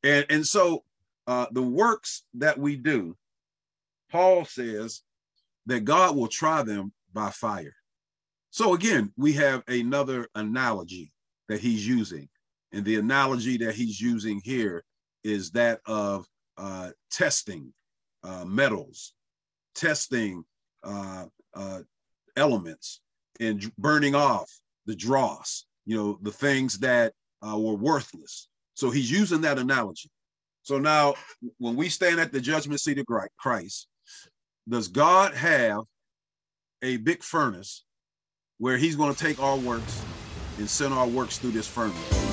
And so the works that we do, Paul says that God will try them by fire. So again, we have another analogy that he's using. And the analogy that he's using here is that of testing metals, testing elements, and burning off the dross, the things that were worthless. So he's using that analogy. So now, when we stand at the judgment seat of Christ, does God have a big furnace where he's going to take our works and send our works through this furnace?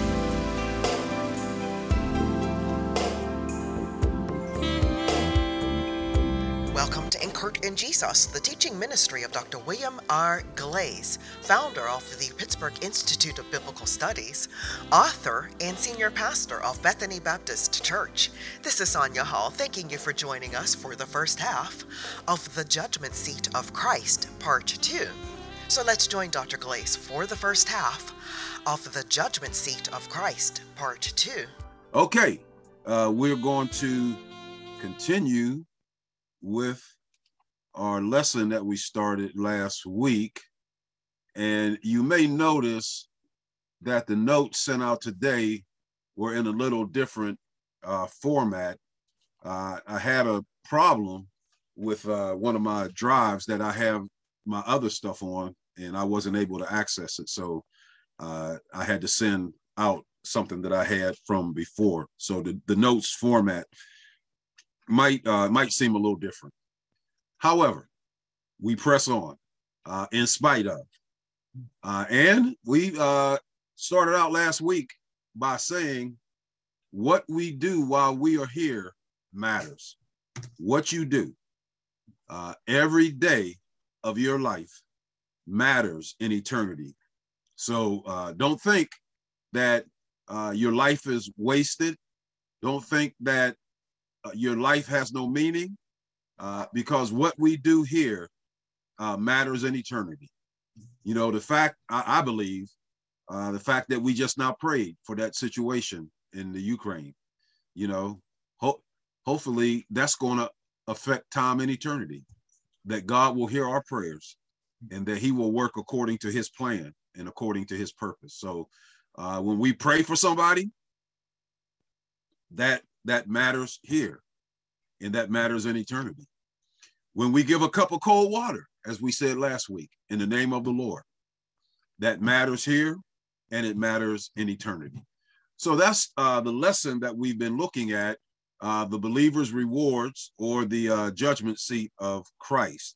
Welcome to Anchored in Jesus, the teaching ministry of Dr. William R. Glaze, founder of the Pittsburgh Institute of Biblical Studies, author and senior pastor of Bethany Baptist Church. This is Sonia Hall, thanking you for joining us for the first half of The Judgment Seat of Christ, Part 2. So let's join Dr. Glaze for the first half of The Judgment Seat of Christ, Part 2. Okay, we're going to continue with our lesson that we started last week. And you may notice that the notes sent out today were in a little different format. I had a problem with one of my drives that I have my other stuff on, and I wasn't able to access it. So I had to send out something that I had from before. So the notes format might seem a little different. However, we press on in spite of. And we started out last week by saying what we do while we are here matters. What you do every day of your life matters in eternity. So don't think that your life is wasted. Don't think that your life has no meaning, because what we do here matters in eternity. The fact, I believe, the fact that we just now prayed for that situation in the Ukraine, hopefully that's going to affect time and eternity, that God will hear our prayers and that he will work according to his plan and according to his purpose. So when we pray for somebody, that matters here, and that matters in eternity. When we give a cup of cold water, as we said last week, in the name of the Lord, that matters here, and it matters in eternity. So that's the lesson that we've been looking at, the believer's rewards, or the judgment seat of Christ.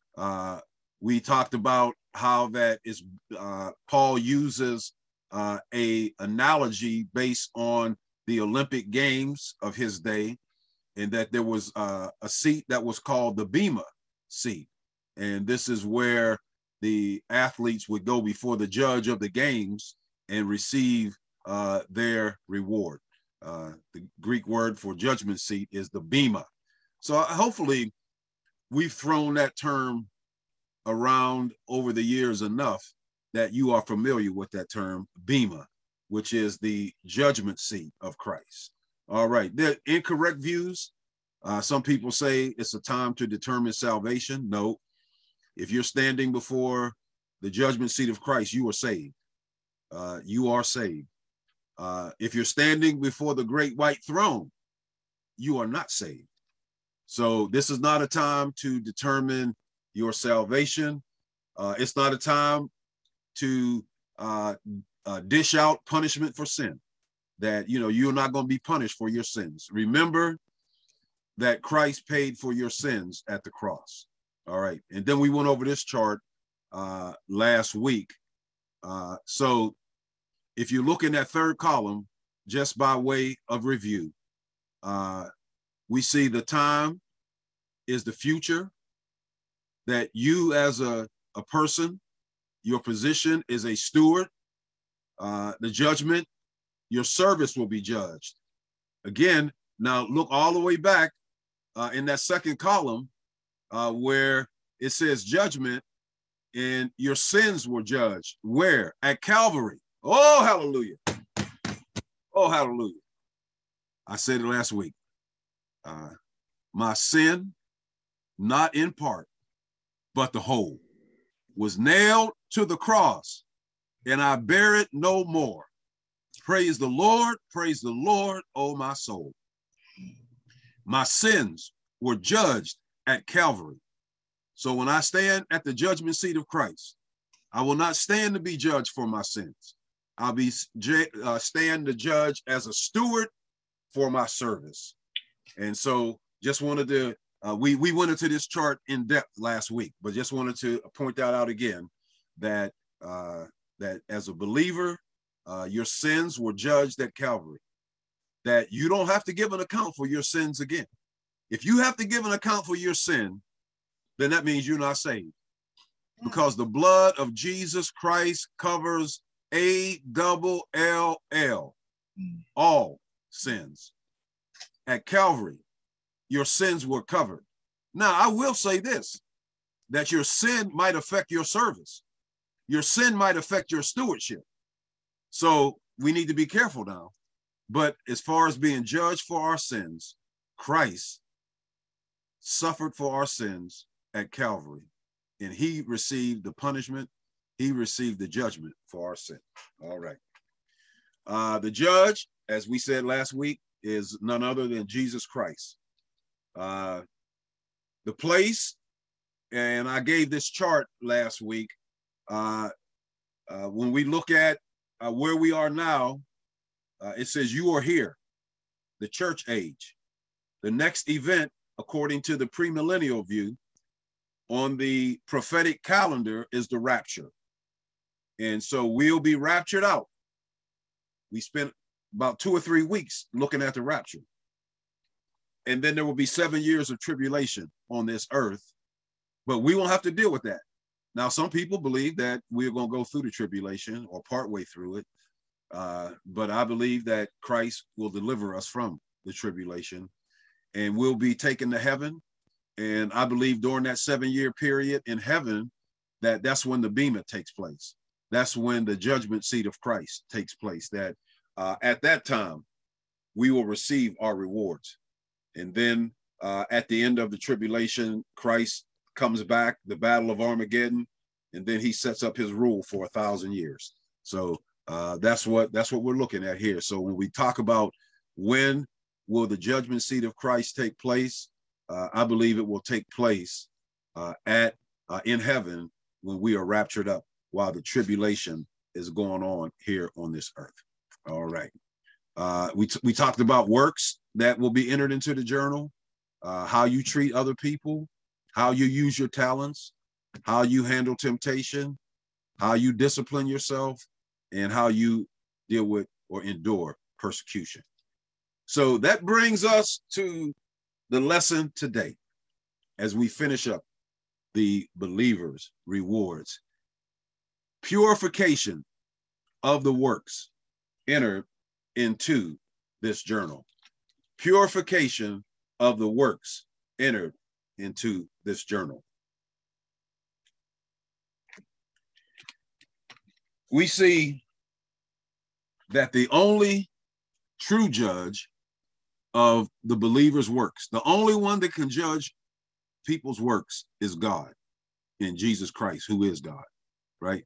We talked about how that is, Paul uses a analogy based on the Olympic Games of his day, and that there was a seat that was called the Bema seat. And this is where the athletes would go before the judge of the games and receive their reward. The Greek word for judgment seat is the Bema. So hopefully we've thrown that term around over the years enough that you are familiar with that term, Bema, which is the judgment seat of Christ. All right, the incorrect views. Some people say it's a time to determine salvation. No, if you're standing before the judgment seat of Christ, you are saved. You are saved. If you're standing before the great white throne, you are not saved. So this is not a time to determine your salvation. It's not a time to dish out punishment for sin, that you're not going to be punished for your sins. Remember that Christ paid for your sins at the cross. All right, and then we went over this chart last week. So if you look in that third column, just by way of review, we see the time is the future, that you as a person, your position is a steward. The judgment, your service will be judged. Again, now look all the way back in that second column where it says judgment, and your sins were judged. Where? At Calvary. Oh, hallelujah. Oh, hallelujah. I said it last week. My sin, not in part, but the whole, was nailed to the cross, and I bear it no more. Praise the Lord, oh my soul. My sins were judged at Calvary. So when I stand at the judgment seat of Christ, I will not stand to be judged for my sins. I'll be stand to judge as a steward for my service. And so just wanted to, we went into this chart in depth last week, but just wanted to point that out again, that that as a believer, your sins were judged at Calvary, that you don't have to give an account for your sins again. If you have to give an account for your sin, then that means you're not saved, because the blood of Jesus Christ covers ALL, all sins. At Calvary, your sins were covered. Now, I will say this, that your sin might affect your service. Your sin might affect your stewardship. So we need to be careful now. But as far as being judged for our sins, Christ suffered for our sins at Calvary, and he received the punishment. He received the judgment for our sin. All right. The judge, as we said last week, is none other than Jesus Christ. The place, and I gave this chart last week, when we look at where we are now, it says you are here, the church age. The next event, according to the premillennial view, on the prophetic calendar is the rapture. And so we'll be raptured out. We spent about 2 or 3 weeks looking at the rapture. And then there will be 7 years of tribulation on this earth, but we won't have to deal with that. Now, some people believe that we're going to go through the tribulation or partway through it. But I believe that Christ will deliver us from the tribulation, and we'll be taken to heaven. And I believe during that 7-year period in heaven, that's when the bema takes place. That's when the judgment seat of Christ takes place, that at that time, we will receive our rewards. And then at the end of the tribulation, Christ comes back, the battle of Armageddon, and then he sets up his rule for 1,000 years. So that's what we're looking at here. So when we talk about when will the judgment seat of Christ take place, I believe it will take place in heaven when we are raptured up while the tribulation is going on here on this earth. All right. We talked about works that will be entered into the journal, how you treat other people, how you use your talents, how you handle temptation, how you discipline yourself, and how you deal with or endure persecution. So that brings us to the lesson today as we finish up the believer's rewards. Purification of the works entered into this journal. Purification of the works entered into this journal. We see that the only true judge of the believer's works, the only one that can judge people's works, is God in Jesus Christ, who is God, right?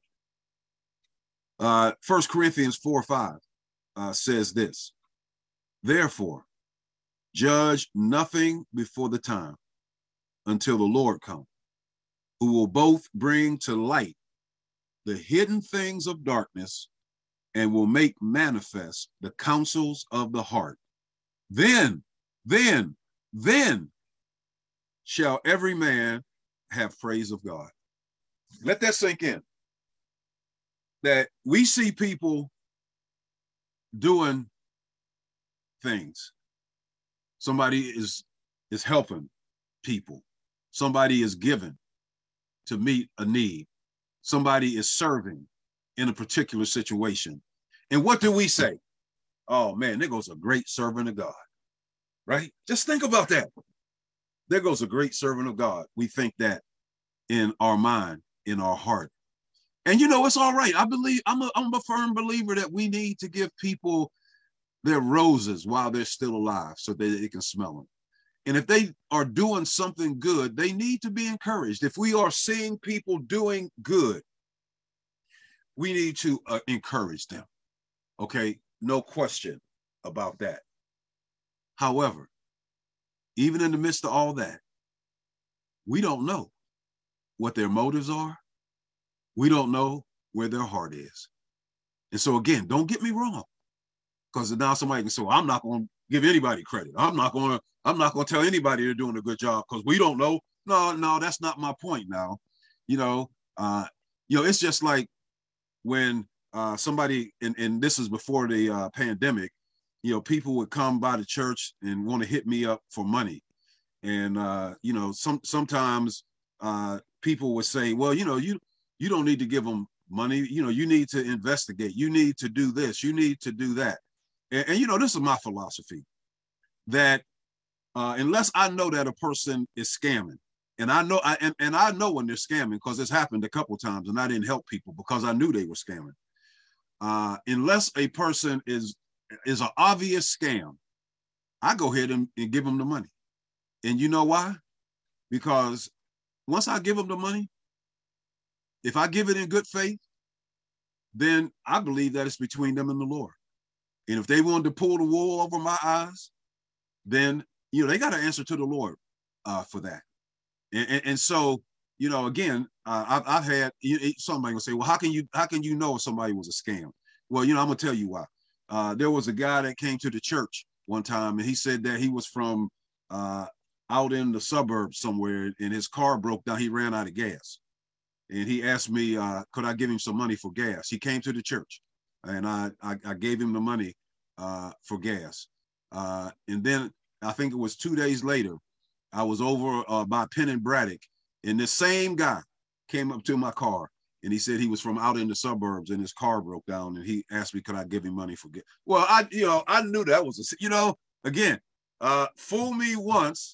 1 Corinthians 4:5 says this: therefore, judge nothing before the time until the Lord come, who will both bring to light the hidden things of darkness and will make manifest the counsels of the heart. Then shall every man have praise of God. Let that sink in. That we see people doing things. Somebody is helping people. Somebody is giving to meet a need. Somebody is serving in a particular situation. And what do we say? Oh man, there goes a great servant of God, right? Just think about that. There goes a great servant of God. We think that in our mind, in our heart. And you know, it's all right. I believe I'm a firm believer that we need to give people their roses while they're still alive so that they can smell them. And if they are doing something good, they need to be encouraged. If we are seeing people doing good, we need to encourage them. Okay, no question about that. However, even in the midst of all that, we don't know what their motives are. We don't know where their heart is. And so again, don't get me wrong, because now somebody can say, well, I'm not going to give anybody credit. I'm not going to tell anybody they're doing a good job because we don't know. No, that's not my point now. It's just like when somebody, and this is before the pandemic, people would come by the church and want to hit me up for money. And, sometimes people would say, well, you don't need to give them money. You need to investigate. You need to do this. You need to do that. And this is my philosophy, that unless I know that a person is scamming, and I know I know when they're scamming, because it's happened a couple of times and I didn't help people because I knew they were scamming. Unless a person is an obvious scam, I go ahead and give them the money. And you know why? Because once I give them the money, if I give it in good faith, then I believe that it's between them and the Lord. And if they wanted to pull the wool over my eyes, then, they got to answer to the Lord for that. And so, again, I've had somebody will say, well, how can you know if somebody was a scam? Well, I'm going to tell you why. There was a guy that came to the church one time, and he said that he was from out in the suburbs somewhere, and his car broke down. He ran out of gas. And he asked me, could I give him some money for gas? He came to the church, and I gave him the money for gas. And then I think it was 2 days later, I was over by Penn and Braddock, and the same guy came up to my car, and he said he was from out in the suburbs, and his car broke down, and he asked me, could I give him money for gas? Well, I knew that was again, fool me once,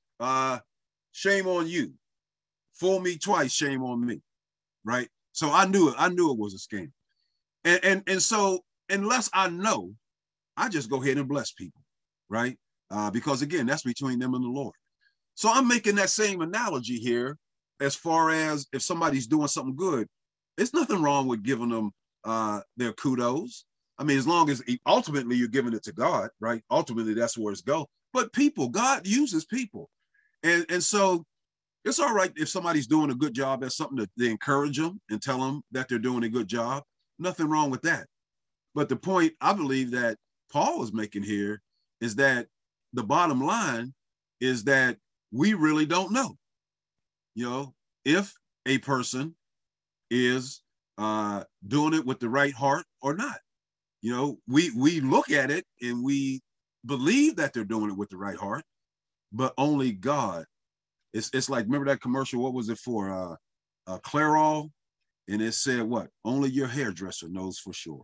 shame on you. Fool me twice, shame on me, right? So I knew it was a scam. And so unless I know, I just go ahead and bless people, right? Because again, that's between them and the Lord. So I'm making that same analogy here as far as if somebody's doing something good, there's nothing wrong with giving them their kudos. I mean, as long as ultimately you're giving it to God, right? Ultimately, that's where it's go. But people, God uses people. And so it's all right if somebody's doing a good job at something to encourage them and tell them that they're doing a good job. Nothing wrong with that. But the point I believe that Paul is making here is that the bottom line is that we really don't know, if a person is doing it with the right heart or not. We look at it and we believe that they're doing it with the right heart, but only God. It's like, remember that commercial? What was it for? Clairol, and it said what? Only your hairdresser knows for sure.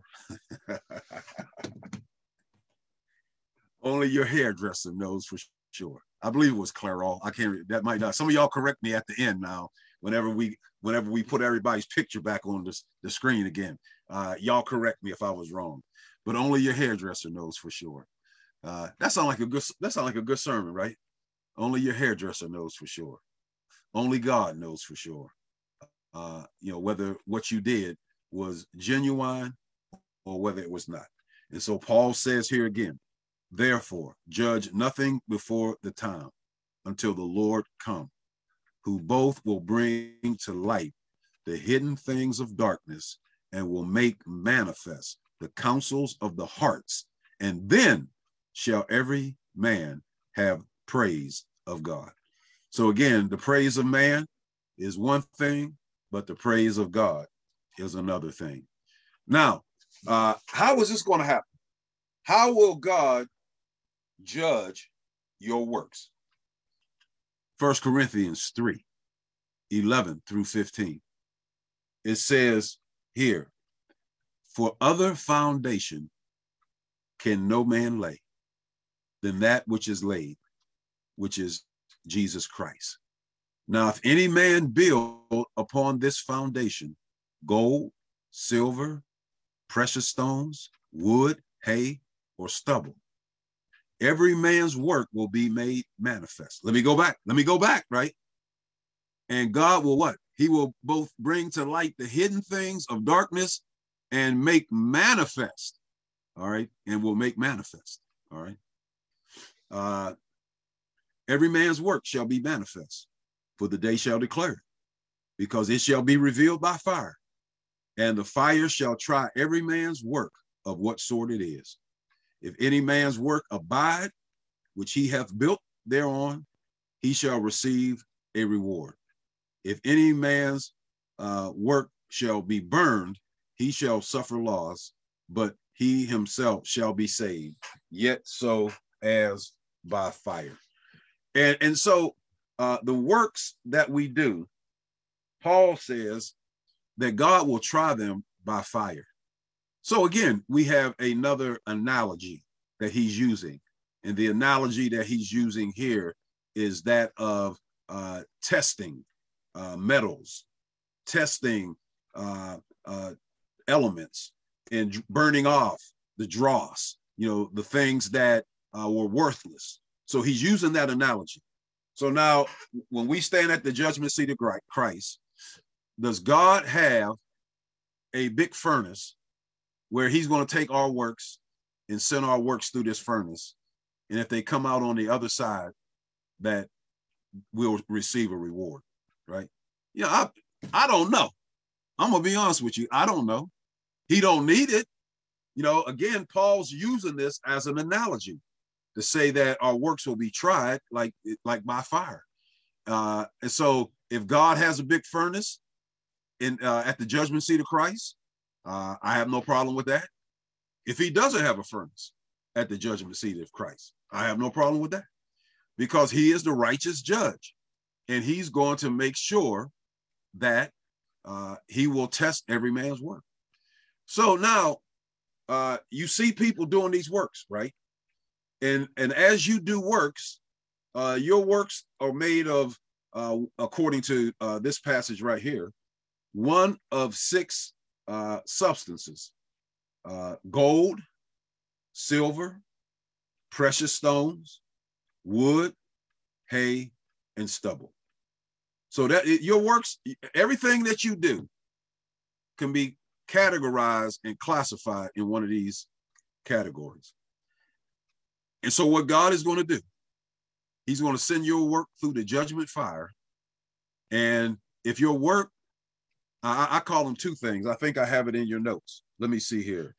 Only your hairdresser knows for sure. I believe it was Clairol. I can't. That might not. Some of y'all correct me at the end now. Whenever we put everybody's picture back on the screen again, y'all correct me if I was wrong. But only your hairdresser knows for sure. That sounds like a good sermon, right? Only your hairdresser knows for sure. Only God knows for sure. Whether what you did was genuine or whether it was not. And so Paul says here again, therefore, judge nothing before the time until the Lord come, who both will bring to light the hidden things of darkness and will make manifest the counsels of the hearts. And then shall every man have praise of God. So again, the praise of man is one thing, but the praise of God is another thing. Now, how is this going to happen? How will God judge your works? 1 Corinthians 3:11 through 15. It says here, for other foundation can no man lay than that which is laid, which is Jesus Christ. Now, if any man build upon this foundation, gold, silver, precious stones, wood, hay, or stubble. Every man's work will be made manifest. Let me go back, right? And God will what? He will both bring to light the hidden things of darkness and make manifest. All right. And will make manifest. All right. Every man's work shall be manifest, for the day shall declare it, because it shall be revealed by fire. And the fire shall try every man's work of what sort it is. If any man's work abide, which he hath built thereon, he shall receive a reward. If any man's work shall be burned, he shall suffer loss, but he himself shall be saved, yet so as by fire. And so the works that we do, Paul says that God will try them by fire. So again, we have another analogy that he's using. And the analogy that he's using here is that of testing metals, testing elements, and burning off the dross, the things that were worthless. So he's using that analogy. So now, when we stand at the judgment seat of Christ, does God have a big furnace where he's going to take our works and send our works through this furnace? And if they come out on the other side, that we'll receive a reward, right? Yeah, I don't know. I'm going to be honest with you. I don't know. He don't need it. Again, Paul's using this as an analogy to say that our works will be tried like by fire. And so if God has a big furnace at the judgment seat of Christ, I have no problem with that. If he doesn't have a furnace at the judgment seat of Christ, I have no problem with that, because he is the righteous judge, and he's going to make sure that he will test every man's work. So now you see people doing these works, right? And as you do works, your works are made of, according to this passage right here, one of 6 substances: gold, silver, precious stones, wood, hay, and stubble. So that your works, everything that you do, can be categorized and classified in one of these categories. And so what God is going to do, he's going to send your work through the judgment fire. And if your work, I call them 2 things. I think I have it in your notes. Let me see here.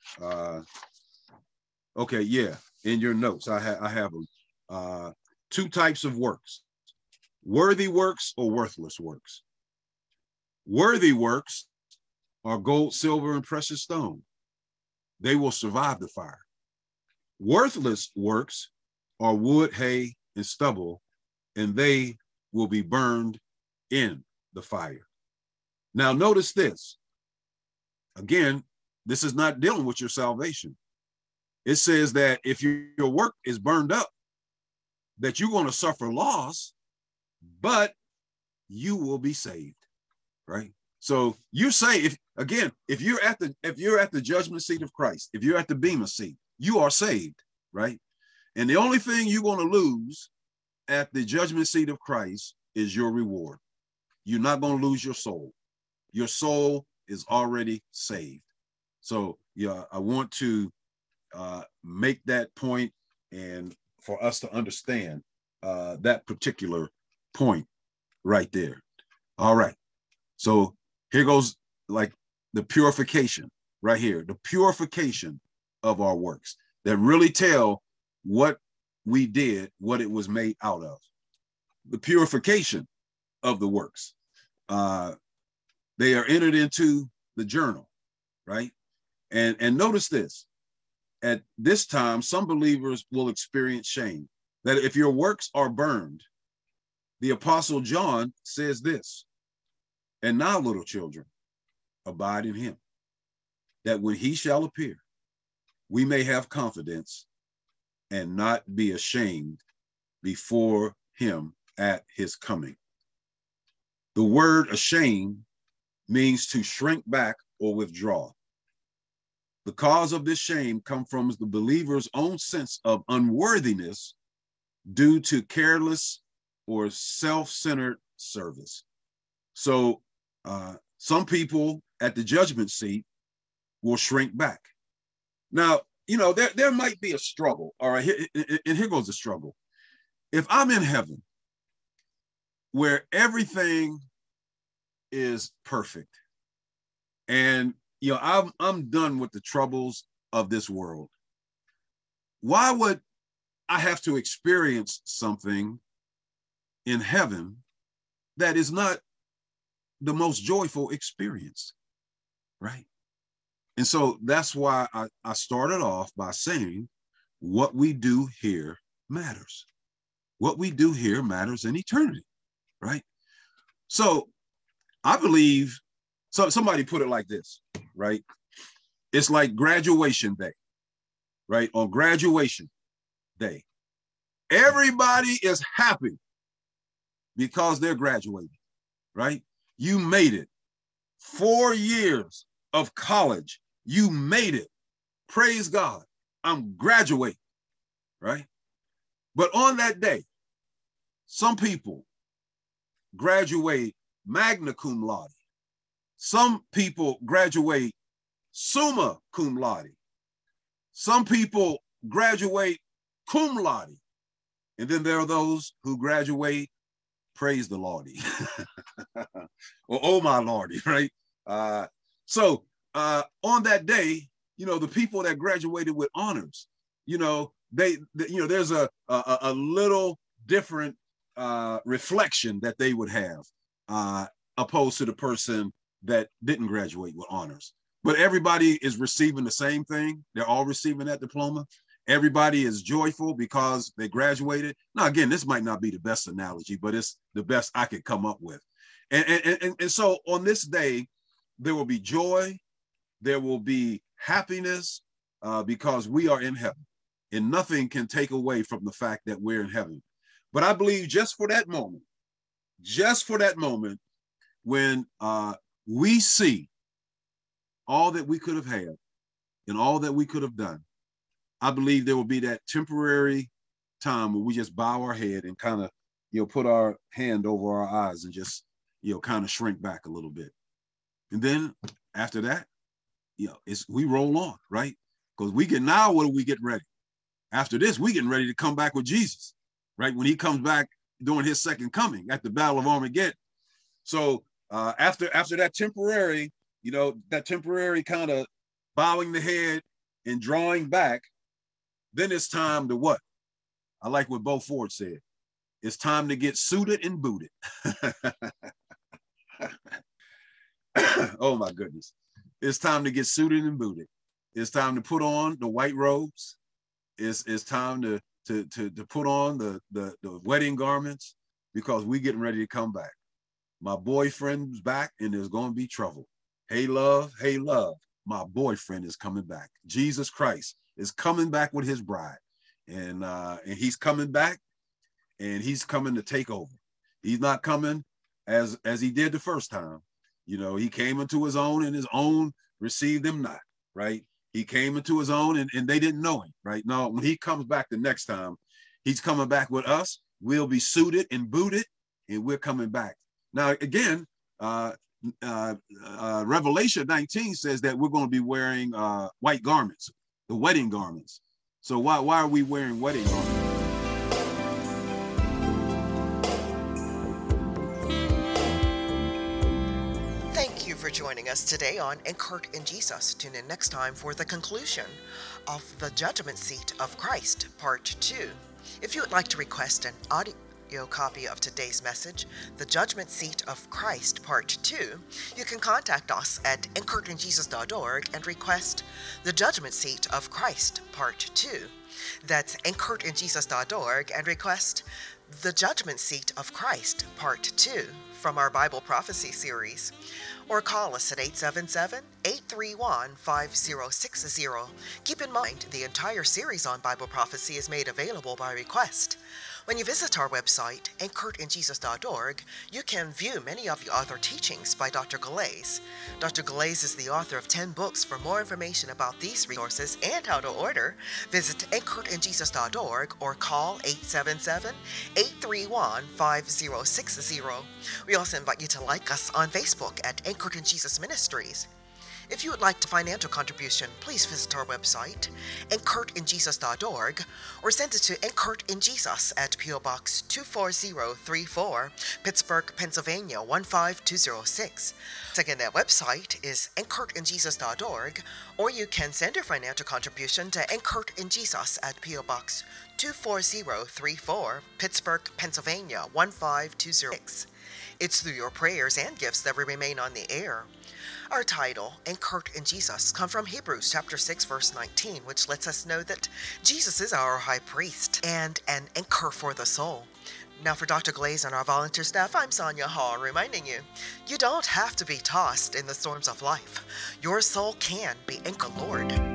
Okay, yeah, in your notes, I have them. 2 types of works: worthy works or worthless works. Worthy works are gold, silver, and precious stone. They will survive the fire. Worthless works are wood, hay, and stubble, and they will be burned in the fire. Now, notice this. Again, this is not dealing with your salvation. It says that if your work is burned up, that you're going to suffer loss, but you will be saved, right? So you say, if you're at the judgment seat of Christ, if you're at the bema seat, you are saved, right? And the only thing you're going to lose at the judgment seat of Christ is your reward. You're not going to lose your soul. Your soul is already saved. So yeah, I want to make that point, and for us to understand that particular point right there. All right. So here goes like the purification right here, the purification of our works that really tell what we did, what it was made out of. The purification of the works. They are entered into the journal, right? And notice this. At this time, some believers will experience shame. That if your works are burned, the Apostle John says this: "And now, little children, abide in him, that when he shall appear, we may have confidence and not be ashamed before him at his coming." The word ashamed means to shrink back or withdraw. The cause of this shame comes from the believer's own sense of unworthiness due to careless or self-centered service. So some people at the judgment seat will shrink back. Now, there might be a struggle. All right, and here goes the struggle. If I'm in heaven where everything is perfect and I'm done with the troubles of this world, why would I have to experience something in heaven that is not the most joyful experience, right? And so that's why I started off by saying what we do here matters. What we do here matters in eternity, right? So I believe, so somebody put it like this, right? It's like graduation day, right? On graduation day, everybody is happy because they're graduating, right? You made it. 4 years of college, you made it. Praise God, I'm graduating, right? But on that day, some people graduate magna cum laude. Some people graduate summa cum laude. Some people graduate cum laude. And then there are those who graduate praise the Lordy. Or oh my Lordy, right? So on that day, the people that graduated with honors, there's a little different reflection that they would have opposed to the person that didn't graduate with honors. But everybody is receiving the same thing. They're all receiving that diploma. Everybody is joyful because they graduated. Now, again, this might not be the best analogy, but it's the best I could come up with. And so on this day, there will be joy. There will be happiness because we are in heaven. And nothing can take away from the fact that we're in heaven. But I believe just for that moment, when we see all that we could have had and all that we could have done, I believe there will be that temporary time where we just bow our head and kind of, put our hand over our eyes and just, kind of shrink back a little bit. And then after that, we roll on, right? Because what are we getting ready? After this, we getting ready to come back with Jesus, right? When he comes back during his second coming at the Battle of Armageddon. So after that temporary, kind of bowing the head and drawing back, then it's time to what? I like what Bo Ford said. It's time to get suited and booted. Oh my goodness. It's time to get suited and booted. It's time to put on the white robes. It's time to put on the wedding garments because we're getting ready to come back. My boyfriend's back and there's going to be trouble. Hey, love, my boyfriend is coming back. Jesus Christ is coming back with his bride. And he's coming back and he's coming to take over. He's not coming as he did the first time. He came into his own and his own received him not, right? He came into his own and they didn't know him, right? No, when he comes back the next time, he's coming back with us. We'll be suited and booted and we're coming back. Now, again, Revelation 19 says that we're going to be wearing white garments, the wedding garments. So why are we wearing wedding garments? Thank you for joining us today on Kurt and Jesus. Tune in next time for the conclusion of The Judgment Seat of Christ, Part 2. If you would like to request an audio copy of today's message, The Judgment Seat of Christ, Part 2, you can contact us at inkurtandjesus.org and request The Judgment Seat of Christ, Part 2. That's anchoredinjesus.org and request The Judgment Seat of Christ, Part 2 from our Bible Prophecy series. Or call us at 877-831-5060. Keep in mind, the entire series on Bible prophecy is made available by request. When you visit our website, anchoredinjesus.org, you can view many of the other teachings by Dr. Galais. Dr. Galais is the author of 10 books. For more information about these resources and how to order, visit anchoredinjesus.org or call 877-831-5060. We also invite you to like us on Facebook at Anchored in Jesus Ministries. If you would like a financial contribution, please visit our website, anchoredinjesus.org, or send it to Anchored in Jesus at P.O. Box 24034, Pittsburgh, Pennsylvania 15206. Again, that website is anchoredinjesus.org, or you can send your financial contribution to Anchored in Jesus at P.O. Box 24034, Pittsburgh, Pennsylvania 15206. It's through your prayers and gifts that we remain on the air. Our title, Anchored in Jesus, comes from Hebrews chapter 6, verse 19, which lets us know that Jesus is our high priest and an anchor for the soul. Now for Dr. Galais and our volunteer staff, I'm Sonia Hall, reminding you, you don't have to be tossed in the storms of life. Your soul can be anchored, Lord.